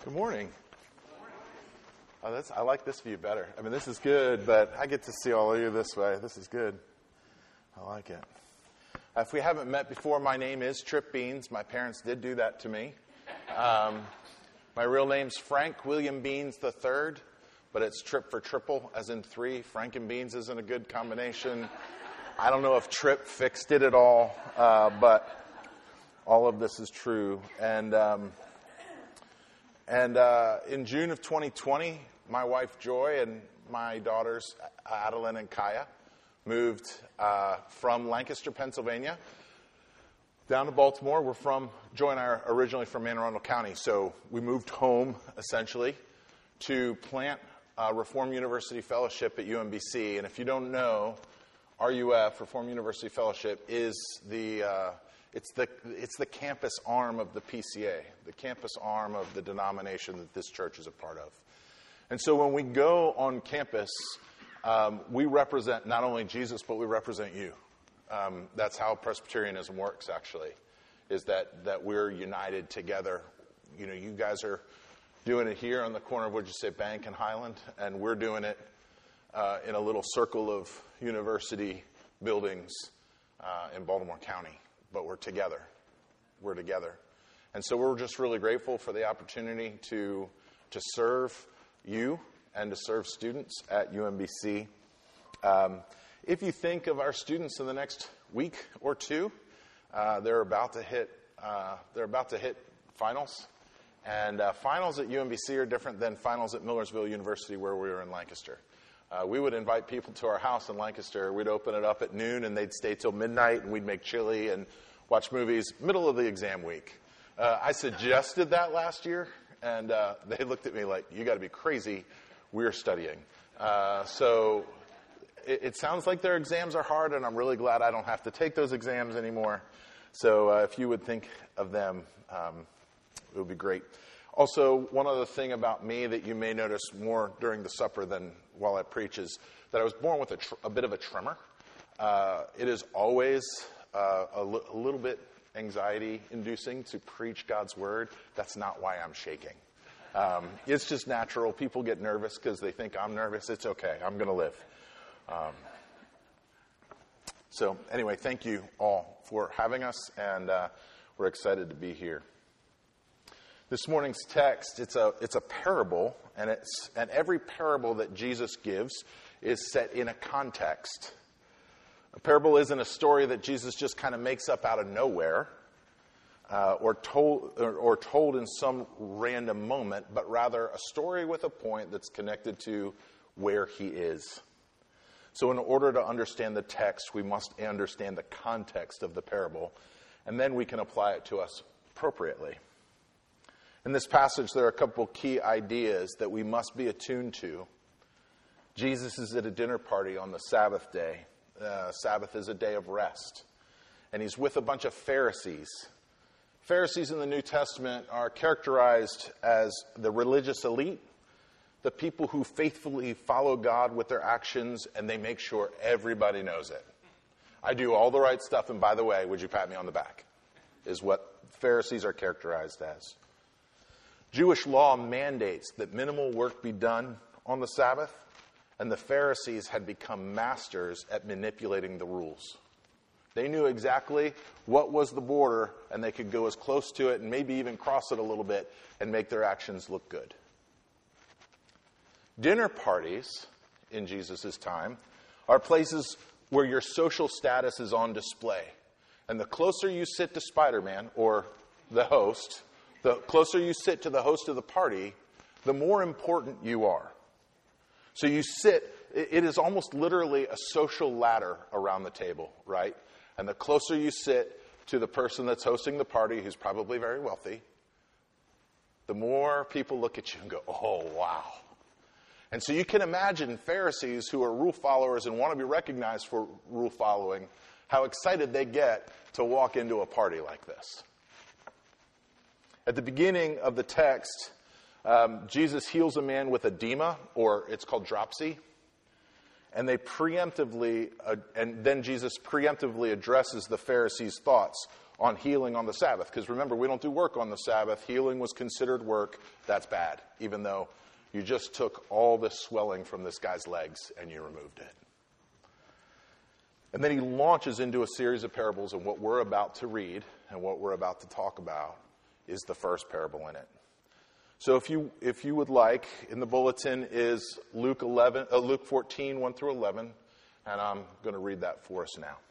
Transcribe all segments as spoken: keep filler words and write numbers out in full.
Good morning. Oh, that's, I like this view better. I mean, this is good, but I get to see all of you this way. This is good. I like it. Uh, if we haven't met before, my name is Trip Beans. My parents did do that to me. Um, my real name's Frank William Beans the third, but it's Trip for triple, as in three. Frank and Beans isn't a good combination. I don't know if Trip fixed it at all, uh, but all of this is true. And um, and uh, in June of twenty twenty, my wife Joy and my daughters Adeline and Kaya moved uh, from Lancaster, Pennsylvania, down to Baltimore. We're from, Joy and I are originally from Anne Arundel County, so we moved home, essentially, to plant uh, Reform University Fellowship at U M B C. And if you don't know, R U F, Reform University Fellowship, is the uh, it's the it's the campus arm of the P C A, the campus arm of the denomination that this church is a part of. And so when we go on campus, um, we represent not only Jesus, but we represent you. Um, that's how Presbyterianism works, actually, is that that we're united together. You know, you guys are doing it here on the corner of, would you say, Bank and Highland, and we're doing it uh, in a little circle of university buildings uh, in Baltimore County. But we're together. We're together. And so we're just really grateful for the opportunity to to serve you and to serve students at U M B C. Um, if you think of our students in the next week or two, uh, they're about to hit uh, they're about to hit finals. And uh, finals at U M B C are different than finals at Millersville University, where we were in Lancaster. Uh, we would invite people to our house in Lancaster. We'd open it up at noon, and they'd stay till midnight, and we'd make chili and watch movies middle of the exam week. Uh, I suggested that last year, and uh, they looked at me like, you got to be crazy. We're studying. Uh, so it, it sounds like their exams are hard, and I'm really glad I don't have to take those exams anymore. So uh, if you would think of them, um, it would be great. Also, one other thing about me that you may notice more during the supper than while I preach is that I was born with a, tr- a bit of a tremor. Uh, it is always uh, a, li- a little bit anxiety-inducing to preach God's word. That's not why I'm shaking. Um, it's just natural. People get nervous because they think I'm nervous. It's okay. I'm going to live. Um, so anyway, thank you all for having us, and uh, we're excited to be here. This morning's text, it's a it's a parable, and it's and every parable that Jesus gives is set in a context. A parable isn't a story that Jesus just kind of makes up out of nowhere, uh, or told or, or told in some random moment, but rather a story with a point that's connected to where he is. So in order to understand the text, we must understand the context of the parable, and then we can apply it to us appropriately. In this passage, there are a couple key ideas that we must be attuned to. Jesus is at a dinner party on the Sabbath day. Uh, Sabbath is a day of rest. And he's with a bunch of Pharisees. Pharisees in the New Testament are characterized as the religious elite, the people who faithfully follow God with their actions, and they make sure everybody knows it. I do all the right stuff, and by the way, would you pat me on the back? Is what Pharisees are characterized as. Jewish law mandates that minimal work be done on the Sabbath, and the Pharisees had become masters at manipulating the rules. They knew exactly what was the border, and they could go as close to it and maybe even cross it a little bit and make their actions look good. Dinner parties in Jesus' time are places where your social status is on display. And the closer you sit to Spider-Man, or the host, the closer you sit to the host of the party, the more important you are. So you sit, it is almost literally a social ladder around the table, right? And the closer you sit to the person that's hosting the party, who's probably very wealthy, the more people look at you and go, oh, wow. And so you can imagine Pharisees who are rule followers and want to be recognized for rule following, how excited they get to walk into a party like this. At the beginning of the text, um, Jesus heals a man with edema, or it's called dropsy. And they preemptively, uh, and then Jesus preemptively addresses the Pharisees' thoughts. on healing on the Sabbath. Because remember, we don't do work on the Sabbath. Healing was considered work. That's bad, even though you just took all this swelling from this guy's legs and you removed it. And then he launches into a series of parables, and what we're about to read and what we're about to talk about is the first parable in it. So if you if you would like, in the bulletin is Luke eleven, uh, Luke fourteen, one through eleven, and I'm going to read that for us now.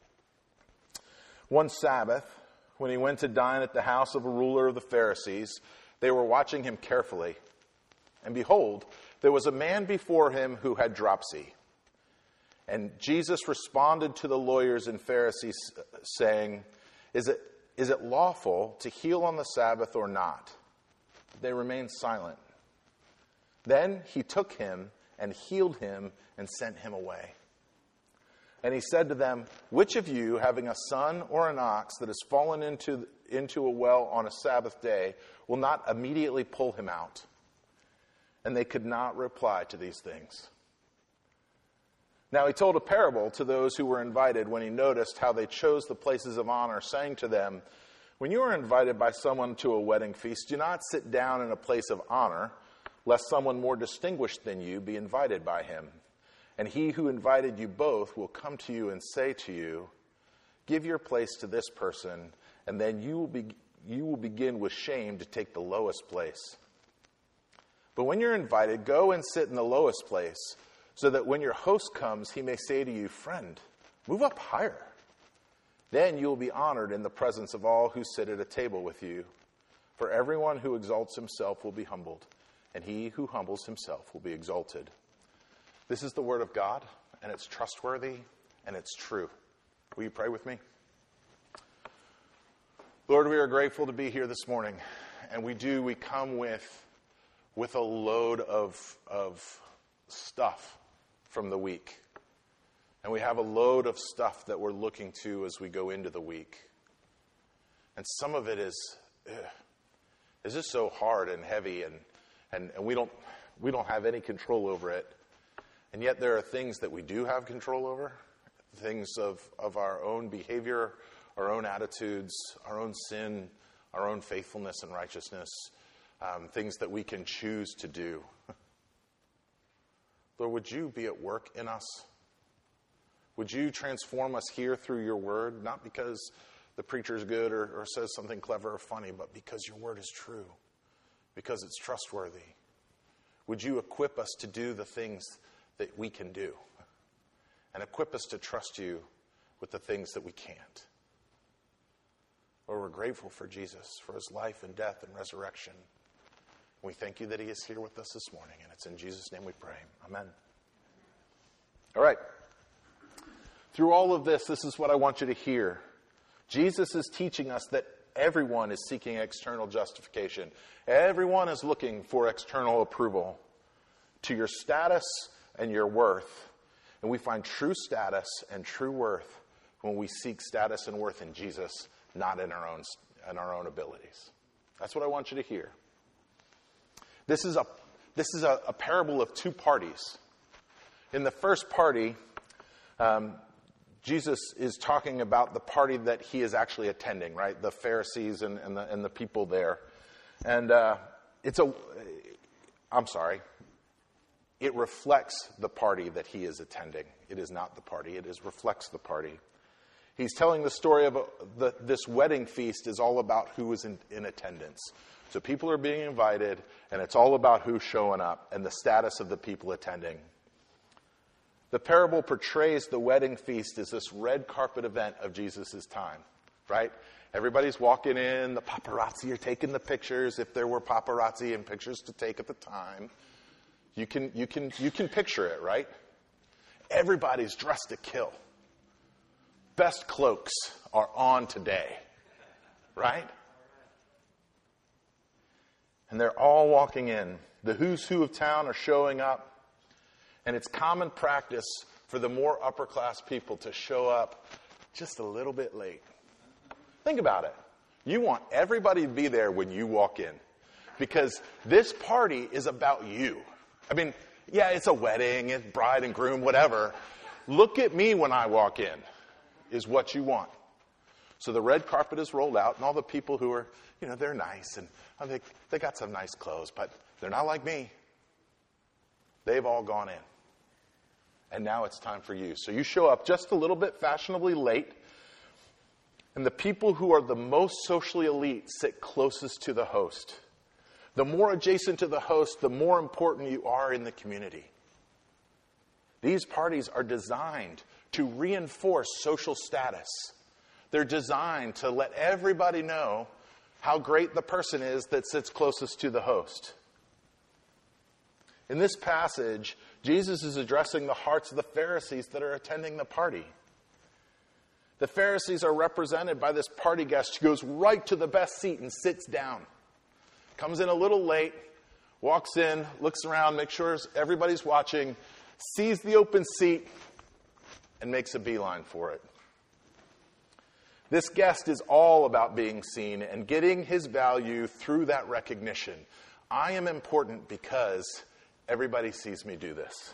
One Sabbath, when he went to dine at the house of a ruler of the Pharisees, they were watching him carefully. And behold, there was a man before him who had dropsy. And Jesus responded to the lawyers and Pharisees, saying, Is it, is it lawful to heal on the Sabbath or not? They remained silent. Then he took him and healed him and sent him away. And he said to them, Which of you, having a son or an ox that has fallen into, into a well on a Sabbath day, will not immediately pull him out? And they could not reply to these things. Now he told a parable to those who were invited when he noticed how they chose the places of honor, saying to them, When you are invited by someone to a wedding feast, do not sit down in a place of honor, lest someone more distinguished than you be invited by him. And he who invited you both will come to you and say to you, Give your place to this person, and then you will be, you will begin with shame to take the lowest place. But when you're invited, go and sit in the lowest place, so that when your host comes, he may say to you, Friend, move up higher. Then you will be honored in the presence of all who sit at a table with you. For everyone who exalts himself will be humbled, and he who humbles himself will be exalted. This is the word of God, and it's trustworthy, and it's true. Will you pray with me? Lord, we are grateful to be here this morning, and we do, we come with, with a load of, of stuff from the week. And we have a load of stuff that we're looking to as we go into the week. And some of it is, ugh, is just so hard and heavy, and, and, and we don't we don't have any control over it. And yet there are things that we do have control over, things of, of our own behavior, our own attitudes, our own sin, our own faithfulness and righteousness, um, things that we can choose to do. Lord, would you be at work in us? Would you transform us here through your word, not because the preacher is good or, or says something clever or funny, but because your word is true, because it's trustworthy. Would you equip us to do the things that we can do, and equip us to trust you with the things that we can't? Lord, we're grateful for Jesus, for his life and death and resurrection. We thank you that he is here with us this morning, and it's in Jesus' name we pray. Amen. All right. Through all of this, this is what I want you to hear. Jesus is teaching us that everyone is seeking external justification. Everyone is looking for external approval to your status and your worth. And we find true status and true worth when we seek status and worth in Jesus, not in our own, in our own abilities. That's what I want you to hear. This is a this is a, a parable of two parties. In the first party, um, Jesus is talking about the party that he is actually attending, right? The Pharisees and, and, the, and the people there. And uh, it's a, I'm sorry, it reflects the party that he is attending. It is not the party, it is reflects the party. He's telling the story of a, the, this wedding feast is all about who is in, in attendance. So people are being invited, and it's all about who's showing up and the status of the people attending. The parable portrays the wedding feast as this red carpet event of Jesus' time, right? Everybody's walking in, the paparazzi are taking the pictures, if there were paparazzi and pictures to take at the time. You can, you can, you can picture it, right? Everybody's dressed to kill. Best cloaks are on today, right? And they're all walking in. The who's who of town are showing up. And it's common practice for the more upper class people to show up just a little bit late. Think about it. You want everybody to be there when you walk in, because this party is about you. I mean, yeah, it's a wedding, it's bride and groom, whatever. Look at me when I walk in is what you want. So the red carpet is rolled out, and all the people who are, you know, they're nice, and I think they got some nice clothes, but they're not like me. They've all gone in. And now it's time for you. So you show up just a little bit fashionably late, and the people who are the most socially elite sit closest to the host. The more adjacent to the host, the more important you are in the community. These parties are designed to reinforce social status. They're designed to let everybody know how great the person is that sits closest to the host. In this passage, Jesus is addressing the hearts of the Pharisees that are attending the party. The Pharisees are represented by this party guest who goes right to the best seat and sits down. Comes in a little late, walks in, looks around, makes sure everybody's watching, sees the open seat, and makes a beeline for it. This guest is all about being seen and getting his value through that recognition. I am important because everybody sees me do this.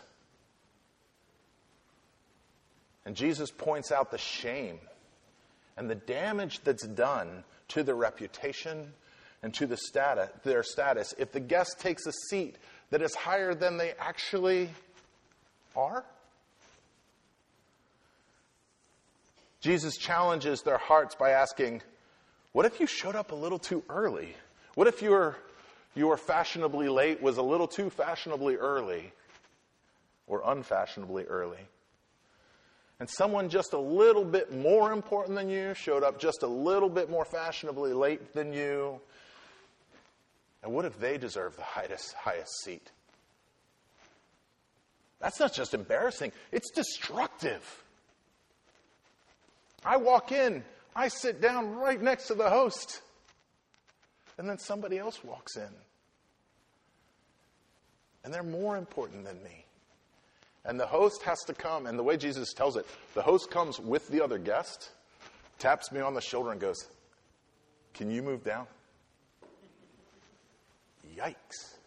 And Jesus points out the shame and the damage that's done to their reputation and to the status, their status if the guest takes a seat that is higher than they actually are. Jesus challenges their hearts by asking, what if you showed up a little too early? What if your, your fashionably late was a little too fashionably early or unfashionably early? And someone just a little bit more important than you showed up just a little bit more fashionably late than you. And what if they deserve the highest, highest seat? That's not just embarrassing, it's destructive. I walk in, I sit down right next to the host, and then somebody else walks in. And they're more important than me. And the host has to come, and the way Jesus tells it, the host comes with the other guest, taps me on the shoulder and goes, can you move down? Yikes.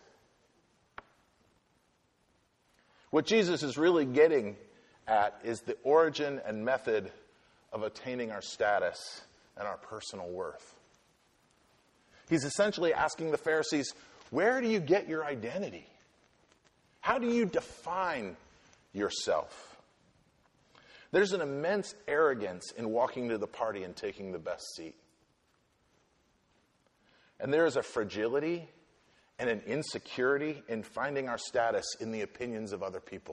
What Jesus is really getting at is the origin and method of attaining our status and our personal worth. He's essentially asking the Pharisees, where do you get your identity? How do you define yourself? There's an immense arrogance in walking to the party and taking the best seat. And there is a fragility and an insecurity in finding our status in the opinions of other people.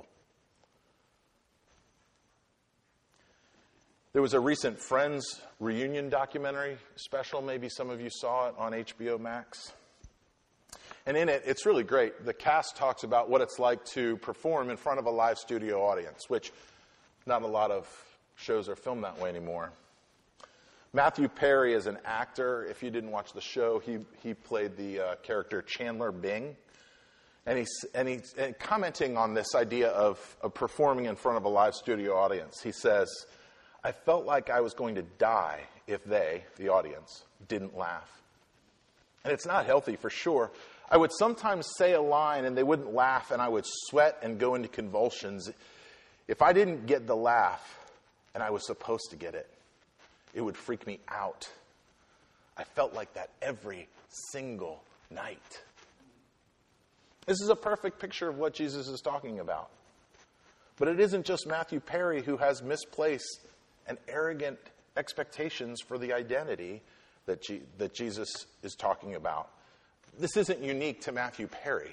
There was a recent Friends reunion documentary special. Maybe some of you saw it on H B O Max. And in it, it's really great. The cast talks about what it's like to perform in front of a live studio audience, which not a lot of shows are filmed that way anymore. Matthew Perry is an actor. If you didn't watch the show, he he played the uh, character Chandler Bing. And he's, and he's and commenting on this idea of, of performing in front of a live studio audience. He says, I felt like I was going to die if they, the audience, didn't laugh. And it's not healthy for sure. I would sometimes say a line and they wouldn't laugh and I would sweat and go into convulsions. If I didn't get the laugh and I was supposed to get it, it would freak me out. I felt like that every single night. This is a perfect picture of what Jesus is talking about. But it isn't just Matthew Perry who has misplaced and arrogant expectations for the identity that, G- that Jesus is talking about. This isn't unique to Matthew Perry.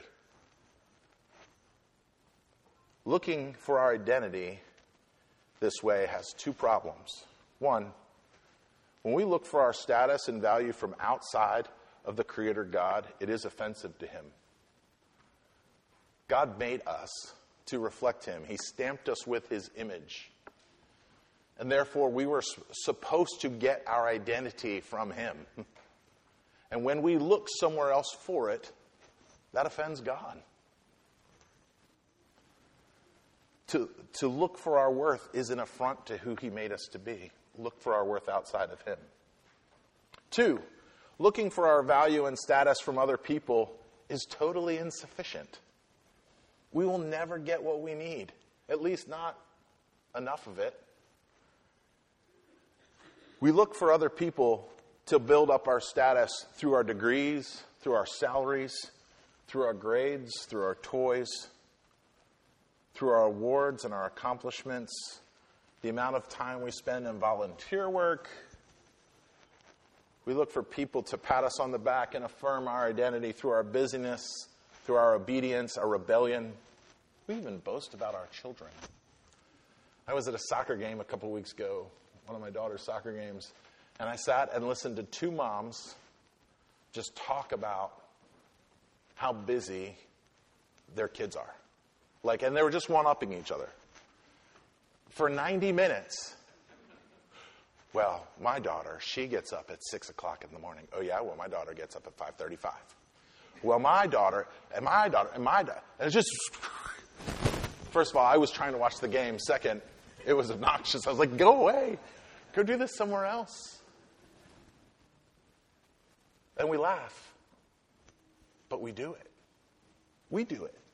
Looking for our identity this way has two problems. One, when we look for our status and value from outside of the Creator God, it is offensive to Him. God made us to reflect Him. He stamped us with His image. And therefore, we were supposed to get our identity from Him. And when we look somewhere else for it, that offends God. To, to look for our worth is an affront to who He made us to be. Look for our worth outside of Him. Two, looking for our value and status from other people is totally insufficient. We will never get what we need, at least not enough of it. We look for other people to build up our status through our degrees, through our salaries, through our grades, through our toys, through our awards and our accomplishments, the amount of time we spend in volunteer work. We look for people to pat us on the back and affirm our identity through our busyness, through our obedience, our rebellion. We even boast about our children. I was at a soccer game a couple weeks ago, one of my daughter's soccer games, and I sat and listened to two moms just talk about how busy their kids are. Like, and they were just one-upping each other. For ninety minutes. Well, my daughter, she gets up at six o'clock in the morning. Oh, yeah? Well, my daughter gets up at five thirty-five. Well, my daughter, and my daughter, and my daughter. And it's just, first of all, I was trying to watch the game. Second, it was obnoxious. I was like, go away. Go do this somewhere else. And we laugh. But we do it. We do it.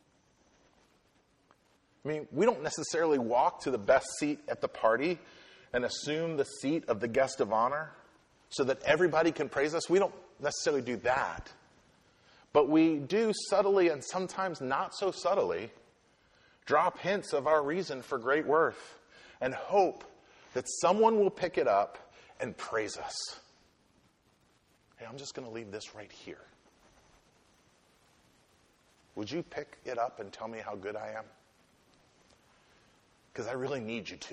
I mean, we don't necessarily walk to the best seat at the party and assume the seat of the guest of honor so that everybody can praise us. We don't necessarily do that. But we do subtly and sometimes not so subtly drop hints of our reason for great worth and hope that someone will pick it up and praise us. Hey, I'm just going to leave this right here. Would you pick it up and tell me how good I am? Because I really need you to.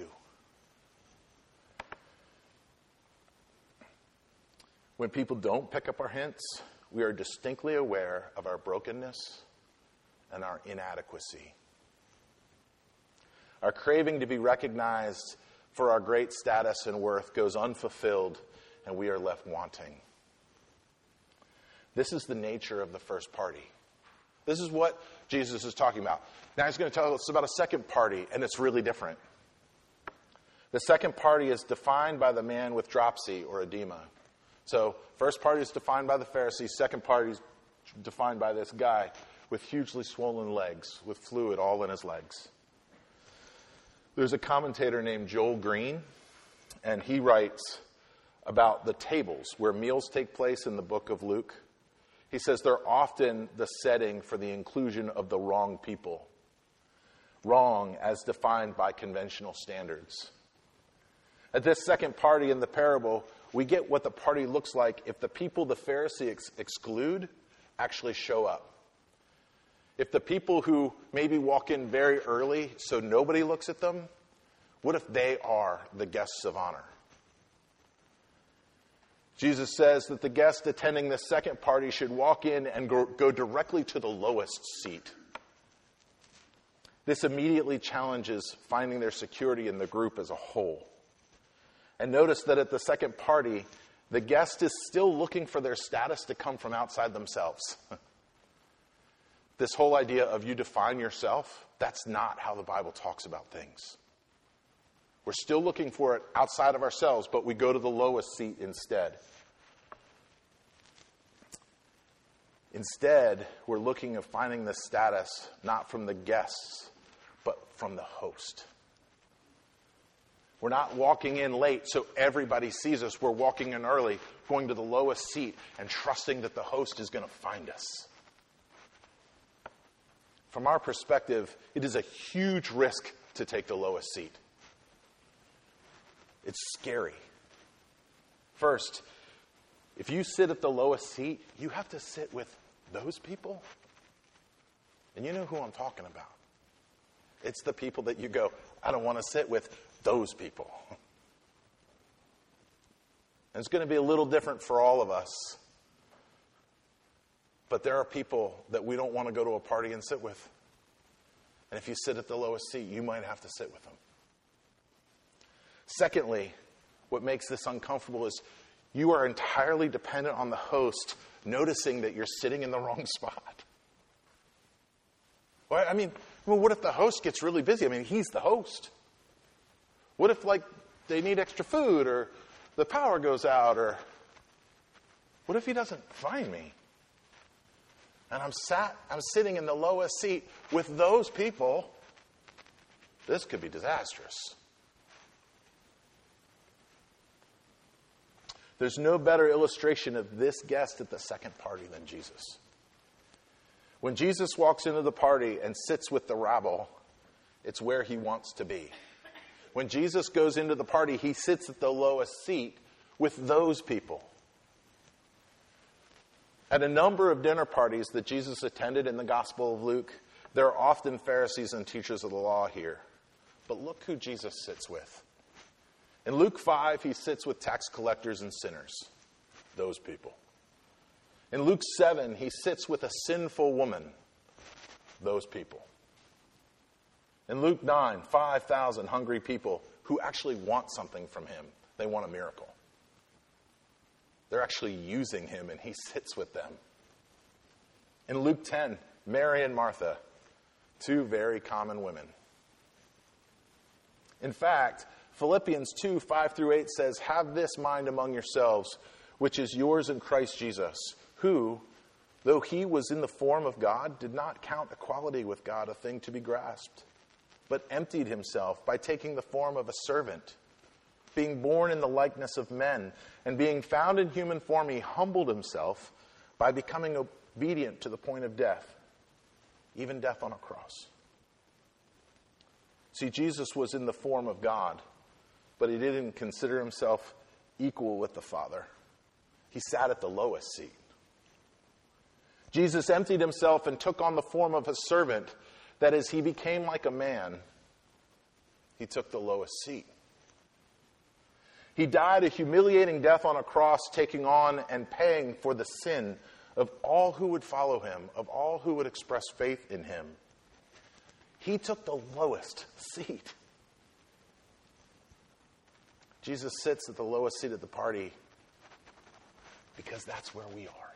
When people don't pick up our hints, we are distinctly aware of our brokenness and our inadequacy. Our craving to be recognized for our great status and worth goes unfulfilled, and we are left wanting. This is the nature of the first party. This is what Jesus is talking about. Now he's going to tell us about a second party, and it's really different. The second party is defined by the man with dropsy or edema. So, first party is defined by the Pharisees. Second party is defined by this guy with hugely swollen legs, with fluid all in his legs. There's a commentator named Joel Green, and he writes about the tables where meals take place in the book of Luke. He says they're often the setting for the inclusion of the wrong people. Wrong as defined by conventional standards. At this second party in the parable, we get what the party looks like if the people the Pharisees ex- exclude actually show up. If the people who maybe walk in very early so nobody looks at them, what if they are the guests of honor? Jesus says that the guest attending the second party should walk in and go, go directly to the lowest seat. This immediately challenges finding their security in the group as a whole. And notice that at the second party, the guest is still looking for their status to come from outside themselves. This whole idea of you define yourself, that's not how the Bible talks about things. We're still looking for it outside of ourselves, but we go to the lowest seat instead. Instead, we're looking at finding the status not from the guests, but from the host. We're not walking in late so everybody sees us. We're walking in early, going to the lowest seat, and trusting that the host is going to find us. From our perspective, it is a huge risk to take the lowest seat. It's scary. First, if you sit at the lowest seat, you have to sit with those people. And you know who I'm talking about. It's the people that you go, I don't want to sit with those people. And it's going to be a little different for all of us. But there are people that we don't want to go to a party and sit with. And if you sit at the lowest seat, you might have to sit with them. Secondly, what makes this uncomfortable is you are entirely dependent on the host noticing that you're sitting in the wrong spot. Well, I mean, well, what if the host gets really busy? I mean, he's the host. What if, like, they need extra food or the power goes out? Or what if he doesn't find me? And I'm sat, I'm sitting in the lowest seat with those people. This could be disastrous. There's no better illustration of this guest at the second party than Jesus. When Jesus walks into the party and sits with the rabble, it's where he wants to be. When Jesus goes into the party, he sits at the lowest seat with those people. At a number of dinner parties that Jesus attended in the Gospel of Luke, there are often Pharisees and teachers of the law here. But look who Jesus sits with. In Luke five, he sits with tax collectors and sinners, those people. In Luke seven, he sits with a sinful woman, those people. In Luke nine, five thousand hungry people who actually want something from him. They want a miracle. They're actually using him, and he sits with them. In Luke ten, Mary and Martha, two very common women. In fact, Philippians two, five through eight says, "Have this mind among yourselves, which is yours in Christ Jesus, who, though he was in the form of God, did not count equality with God a thing to be grasped, but emptied himself by taking the form of a servant. Being born in the likeness of men, and being found in human form, he humbled himself by becoming obedient to the point of death, even death on a cross." See, Jesus was in the form of God, but he didn't consider himself equal with the Father. He sat at the lowest seat. Jesus emptied himself and took on the form of a servant. That is, he became like a man. He took the lowest seat. He died a humiliating death on a cross, taking on and paying for the sin of all who would follow him, of all who would express faith in him. He took the lowest seat. Jesus sits at the lowest seat at the party because that's where we are.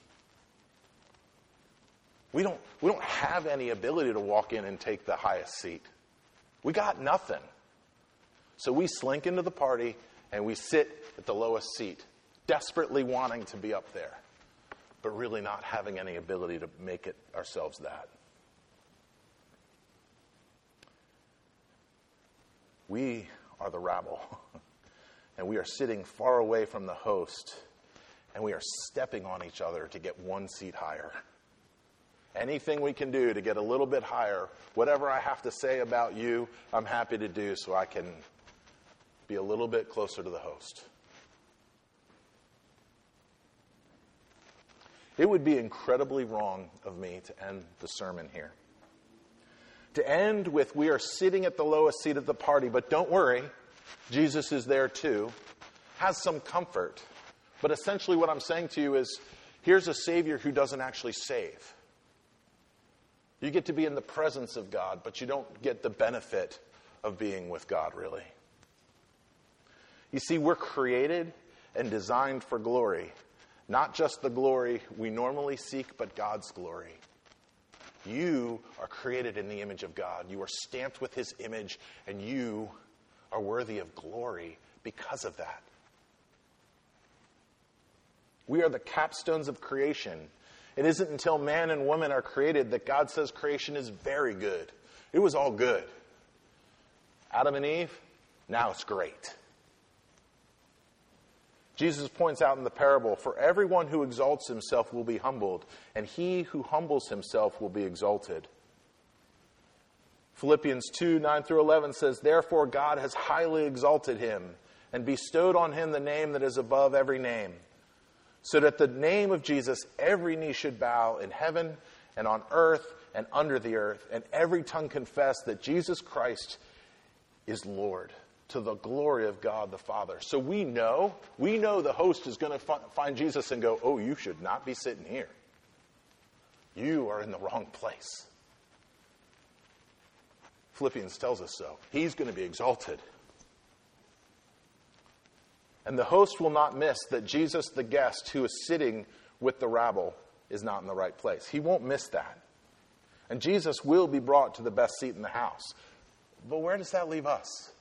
We don't, we don't have any ability to walk in and take the highest seat. We got nothing. So we slink into the party and we sit at the lowest seat, desperately wanting to be up there, but really not having any ability to make it ourselves that. We are the rabble, and we are sitting far away from the host, and we are stepping on each other to get one seat higher. Anything we can do to get a little bit higher, whatever I have to say about you, I'm happy to do so I can be a little bit closer to the host. It would be incredibly wrong of me to end the sermon here. To end with, we are sitting at the lowest seat of the party, but don't worry, Jesus is there too, has some comfort. But essentially what I'm saying to you is, here's a Savior who doesn't actually save. You get to be in the presence of God, but you don't get the benefit of being with God, really. You see, we're created and designed for glory. Not just the glory we normally seek, but God's glory. You are created in the image of God. You are stamped with his image, and you are worthy of glory because of that. We are the capstones of creation. It isn't until man and woman are created that God says creation is very good. It was all good. Adam and Eve, now it's great. Jesus points out in the parable, "For everyone who exalts himself will be humbled, and he who humbles himself will be exalted." Philippians two, nine through eleven says, "Therefore God has highly exalted him and bestowed on him the name that is above every name, so that at the name of Jesus every knee should bow in heaven and on earth and under the earth, and every tongue confess that Jesus Christ is Lord, to the glory of God the Father." So we know, we know the host is going to find Jesus and go, "Oh, you should not be sitting here. You are in the wrong place." Philippians tells us so. He's going to be exalted. And the host will not miss that Jesus, the guest who is sitting with the rabble, is not in the right place. He won't miss that. And Jesus will be brought to the best seat in the house. But where does that leave us?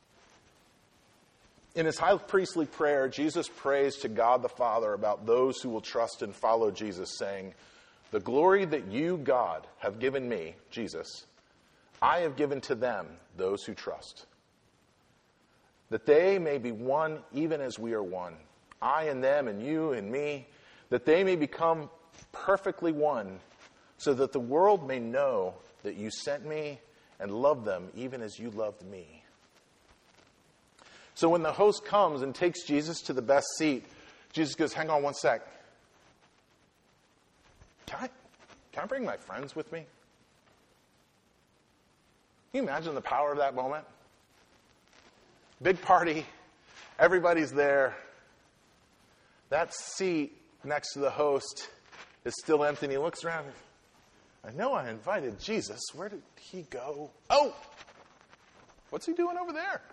In his high priestly prayer, Jesus prays to God the Father about those who will trust and follow Jesus, saying, "The glory that you, God, have given me," Jesus, "I have given to them, those who trust, that they may be one even as we are one. I and them and you and me, that they may become perfectly one, so that the world may know that you sent me and loved them even as you loved me. So when the host comes and takes Jesus to the best seat, Jesus goes, hang on one sec. Can I, can I bring my friends with me? Can you imagine the power of that moment? Big party. Everybody's there. That seat next to the host is still empty, and he looks around. I know I invited Jesus. Where did he go? Oh! What's he doing over there?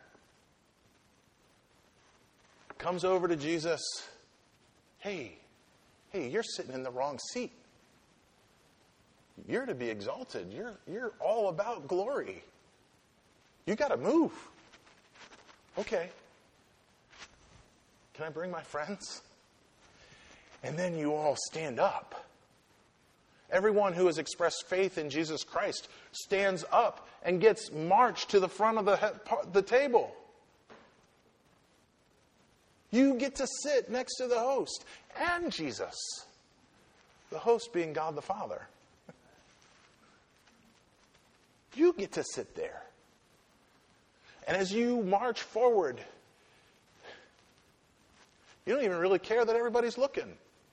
Comes over to Jesus. Hey, hey, you're sitting in the wrong seat. You're to be exalted. You're, you're all about glory. You got to move. Okay. Can I bring my friends? And then you all stand up. Everyone who has expressed faith in Jesus Christ stands up and gets marched to the front of the, the table. You get to sit next to the host and Jesus. The host being God the Father. You get to sit there. And as you march forward, you don't even really care that everybody's looking.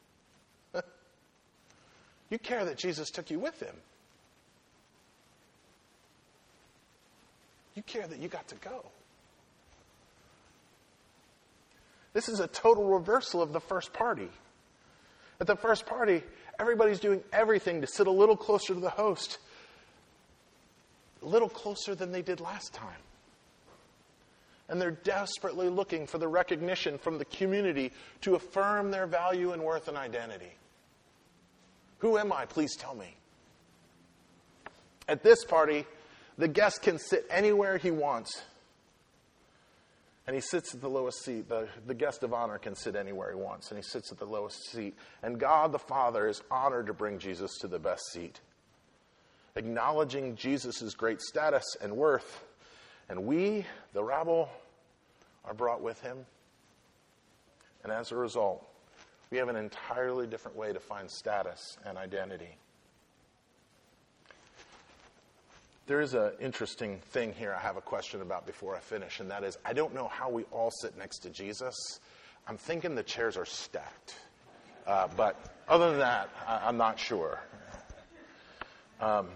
You care that Jesus took you with him. You care that you got to go. This is a total reversal of the first party. At the first party, everybody's doing everything to sit a little closer to the host. A little closer than they did last time. And they're desperately looking for the recognition from the community to affirm their value and worth and identity. Who am I? Please tell me. At this party, the guest can sit anywhere he wants. And he sits at the lowest seat. The, the guest of honor can sit anywhere he wants. And he sits at the lowest seat. And God the Father is honored to bring Jesus to the best seat. Acknowledging Jesus' great status and worth. And we, the rabble, are brought with him. And as a result, we have an entirely different way to find status and identity. There is an interesting thing here I have a question about before I finish, and that is, I don't know how we all sit next to Jesus. I'm thinking the chairs are stacked. Uh, but other than that, I, I'm not sure. Um,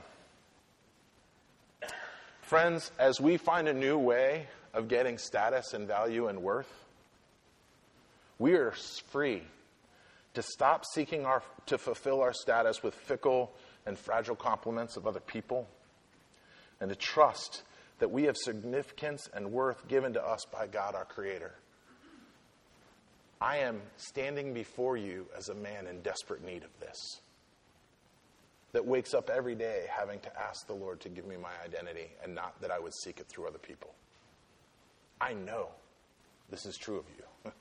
friends, as we find a new way of getting status and value and worth, we are free to stop seeking our, to fulfill our status with fickle and fragile compliments of other people, and to trust that we have significance and worth given to us by God, our Creator. I am standing before you as a man in desperate need of this, that wakes up every day having to ask the Lord to give me my identity and not that I would seek it through other people. I know this is true of you.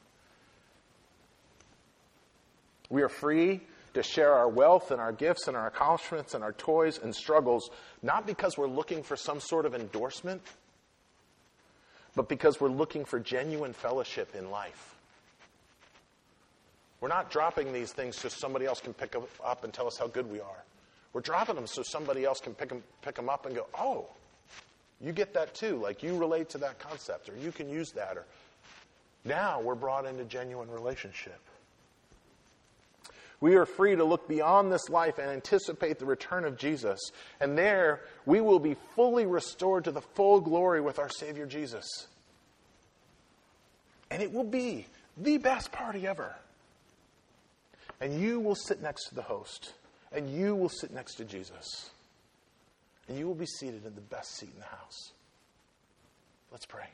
We are free to share our wealth and our gifts and our accomplishments and our toys and struggles, not because we're looking for some sort of endorsement, but because we're looking for genuine fellowship in life. We're not dropping these things so somebody else can pick them up and tell us how good we are. We're dropping them so somebody else can pick them, pick them up and go, oh, you get that too. Like you relate to that concept, or you can use that. Or now we're brought into genuine relationship. We are free to look beyond this life and anticipate the return of Jesus. And there, we will be fully restored to the full glory with our Savior Jesus. And it will be the best party ever. And you will sit next to the host. And you will sit next to Jesus. And you will be seated in the best seat in the house. Let's pray.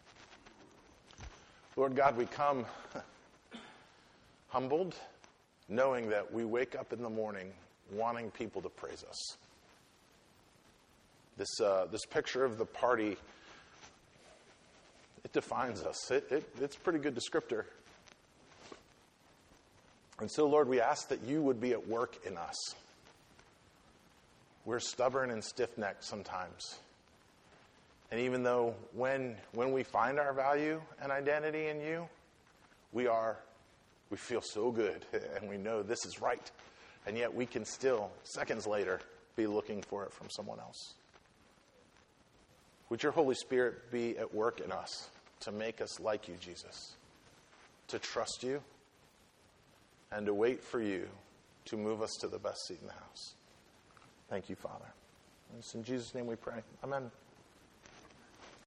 Lord God, we come humbled, knowing that we wake up in the morning wanting people to praise us. This uh, this picture of the party, it defines us. It, it, it's a pretty good descriptor. And so, Lord, we ask that you would be at work in us. We're stubborn and stiff-necked sometimes. And even though when when we find our value and identity in you, we are We feel so good, and we know this is right. And yet we can still, seconds later, be looking for it from someone else. Would your Holy Spirit be at work in us to make us like you, Jesus, to trust you, and to wait for you to move us to the best seat in the house. Thank you, Father. It's in Jesus' name we pray. Amen.